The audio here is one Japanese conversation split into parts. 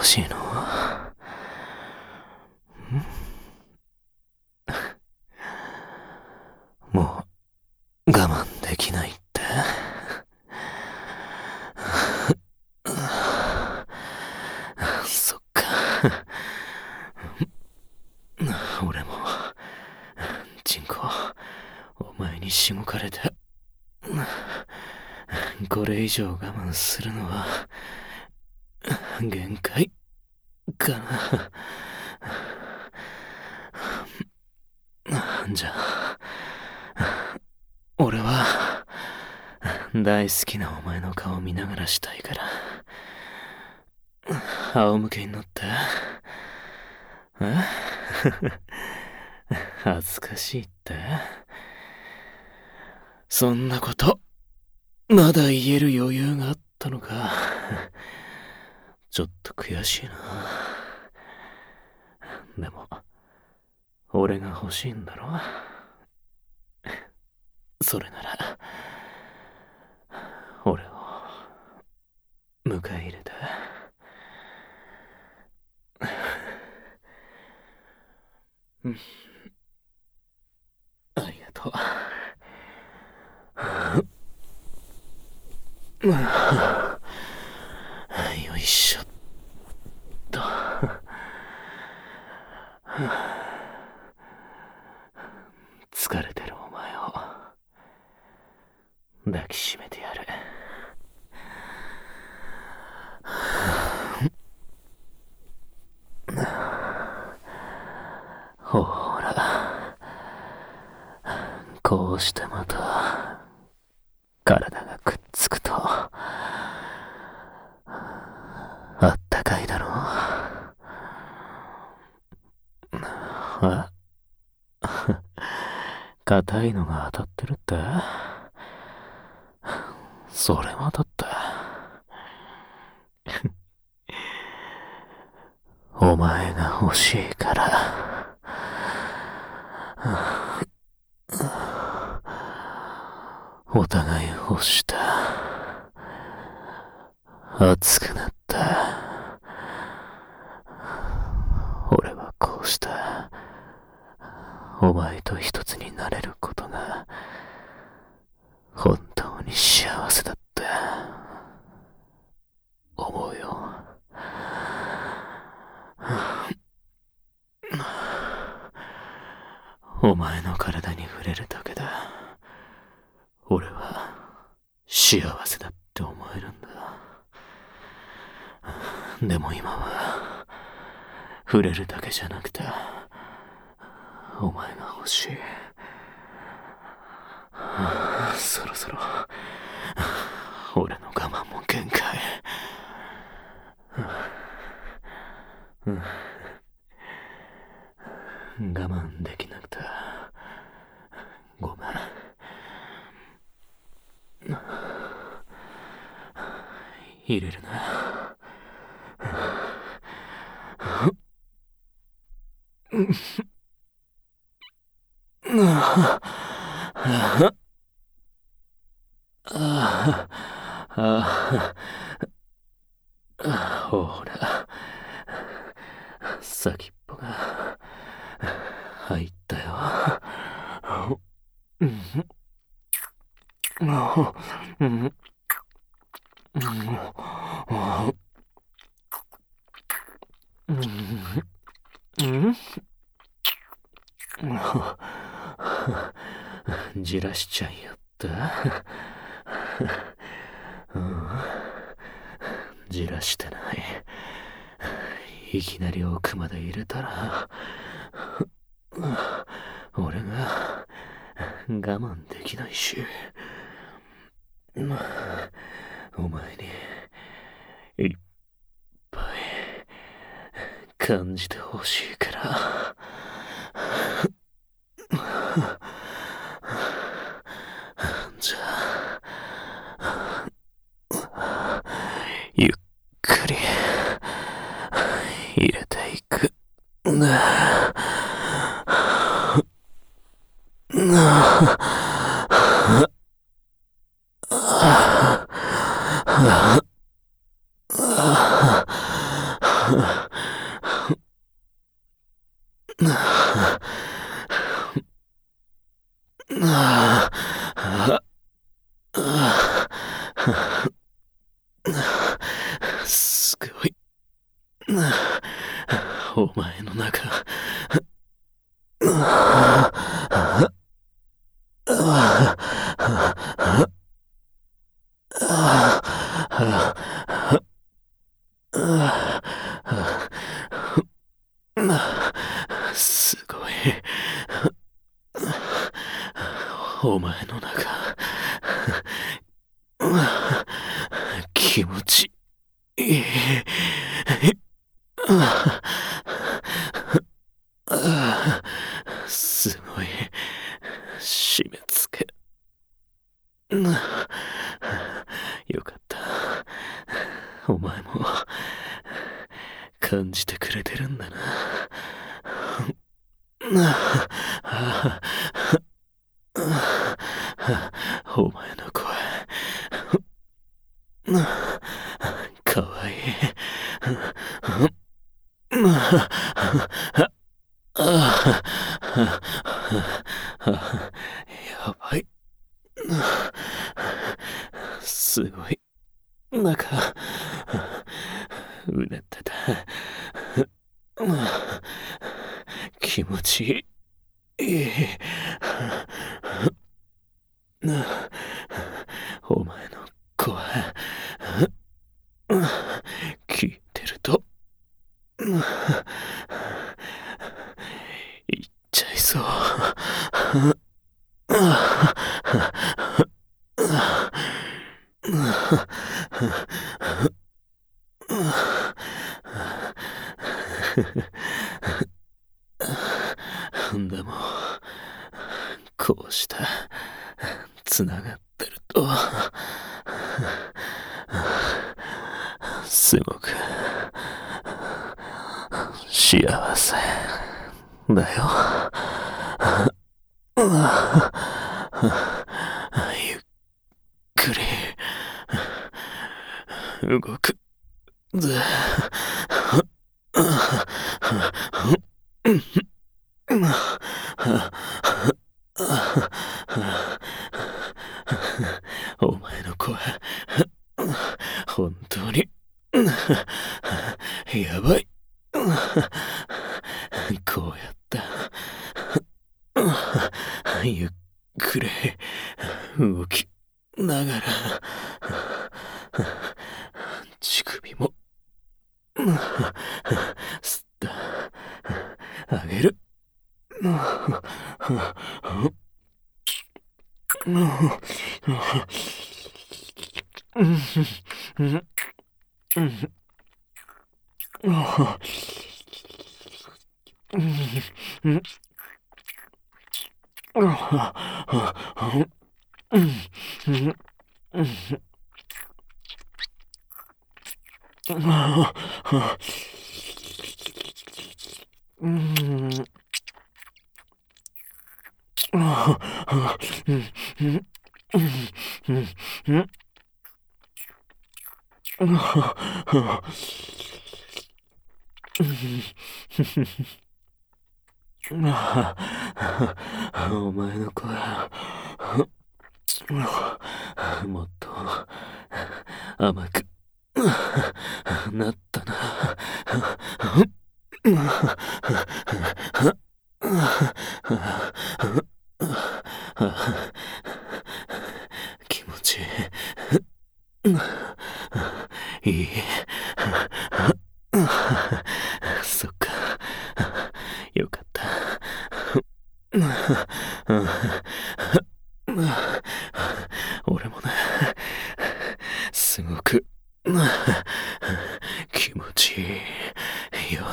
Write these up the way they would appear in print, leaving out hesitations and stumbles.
しいの？もう我慢できないって？そっか。俺もチンコお前にしごかれて、これ以上我慢するのは限界かな。じゃあ俺は大好きなお前の顔見ながらしたいから仰向けになって。恥ずかしいって？そんなことまだ言える余裕があったのか。ちょっと悔しいな。でも俺が欲しいんだろ？それなら俺を迎え入れて。ありがとう。よいしょっと。疲れてるお前を抱きしめてやる。ほら、こうしてまた体がくっつくとあったかいだろう。硬いのが当たってるって？それはだってお前が欲しいから。お互い欲した。熱くなった。俺はこうしたお前と一つになれることが本当に幸せだって思うよ。お前の体に触れるだけで俺は幸せだって思えるんだ。でも今は触れるだけじゃなくてお前が欲しい。そろそろ俺の我慢も限界。我慢できなくてごめん。入れるな。ほら、先っぽが入ったよ。じらしちゃいよった。じらしてない。いきなり奥まで入れたら俺が我慢できないし、お前にいっぱい感じてほしいから。じゃあゆっくり入れていく。 お前の中、すごい。お前の中、気持ちいい。すごい。締め付け。よかった。お前も感じてくれてるんだな。お前の声、かわいい。やばい。すごい。中、うねってた。気持ちいい。お前の声、聞いてると、言っちゃいそう。でも、こうしてつながってると、すごく幸せだよ。ゆっくり動くぜ。お前の声、本当にやばい。こうやってゆっくり動きながら乳首も吸ってあげる。お前の声、もっと甘くなったな。気持ちいい。いい。そっか。よかった。俺もね、すごく気持ちいいよ。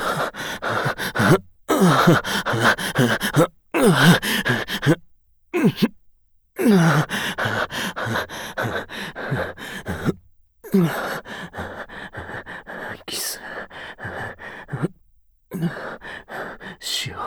キスしよ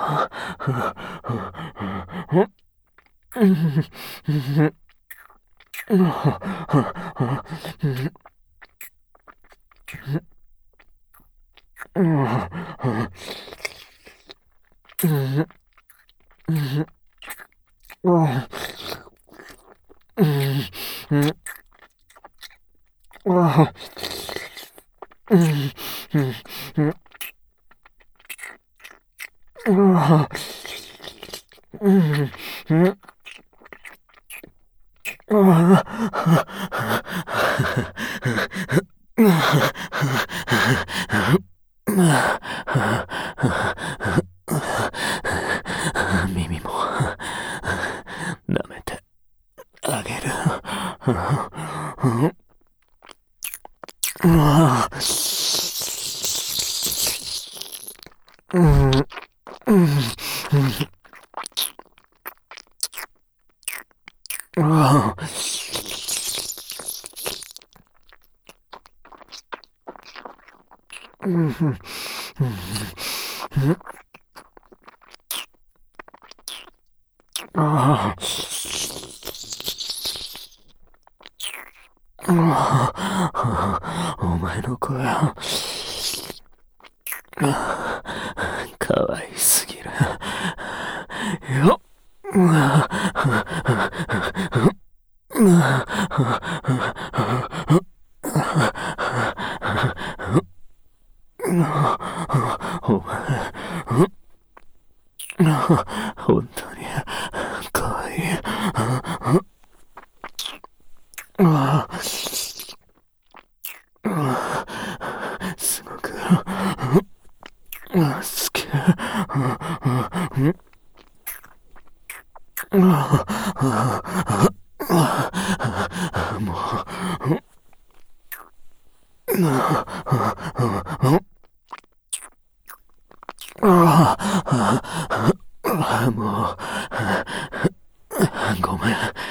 耳も舐めてあげる。お前の声かわいすぎるよ。お前本当にかわいい。すごく好き。もうごめん。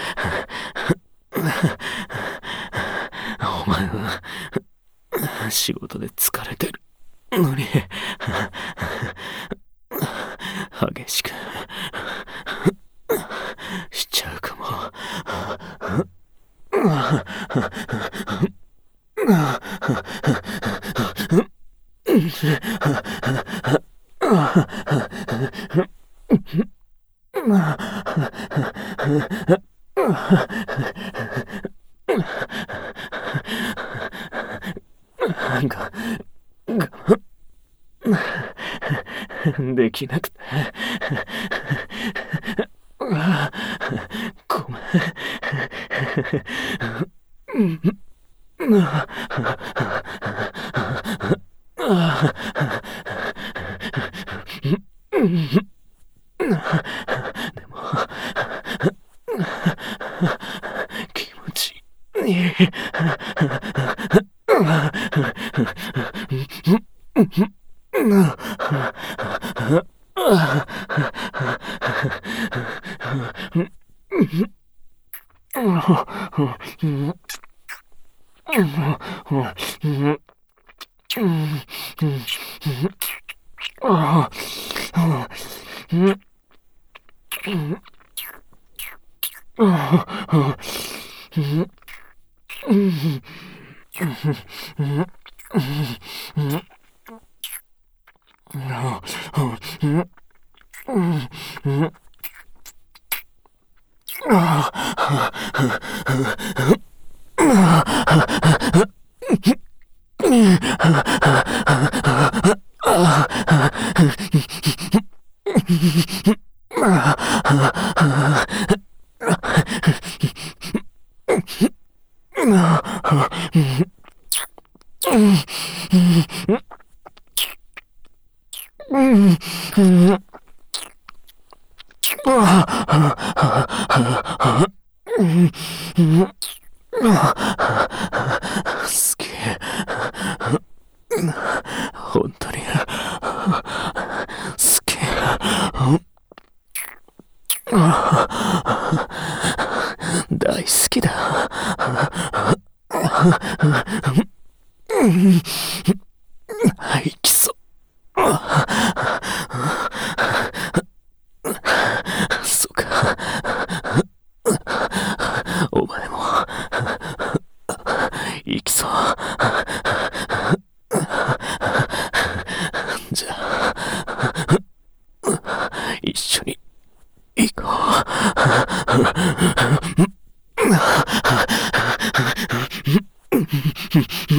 お前は仕事で疲れてるのに激しくしちゃうかも。できなくてごめん。でも気持ちいい。好き。本当に好き。大好きだ。はいきそう。そうか。お前も行きそう。じゃあ一緒に行こ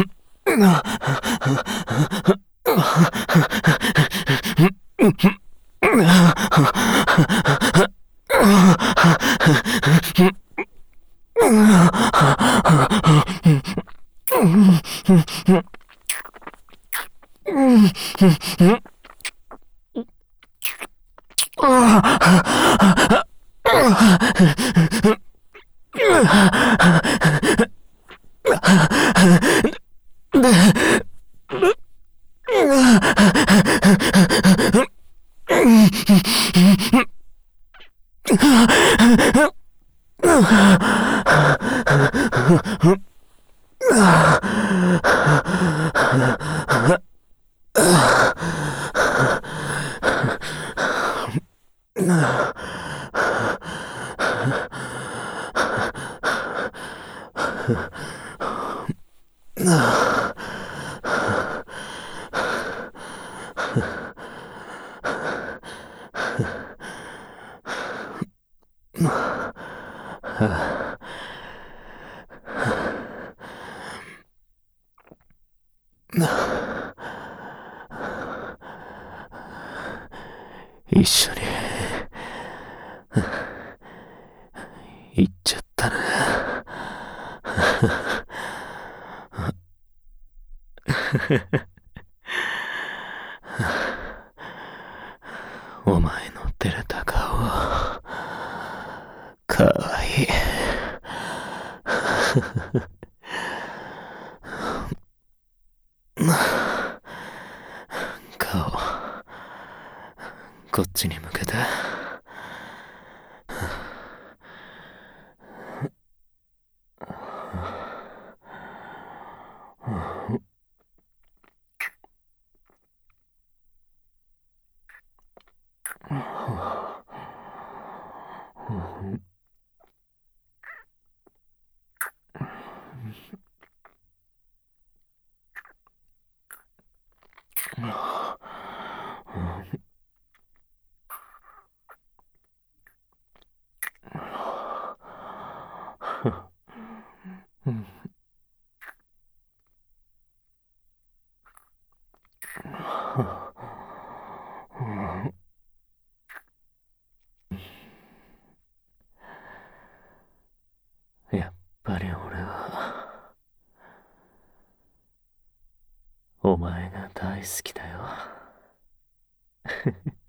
う。 一緒に行っちゃったな。お前の照れた顔、かわいい。顔、こっちに向けて。やっぱり俺はお前が大好きだよ。